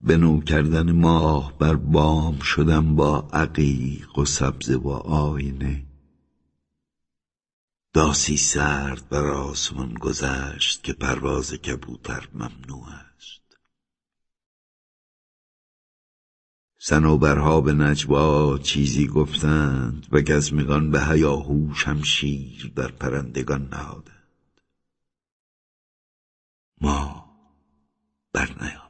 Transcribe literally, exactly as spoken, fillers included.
به نو کردن ماه بر بام شدم با عقیق و سبزه و آینه. داسی سرد بر آسمان گذشت که پرواز کبوتر ممنوع است. صنوبرها به نجوا چیزی گفتند و گزمگان به هیاهو شمشیر در پرندگان نهادند. ما برنیامدیم.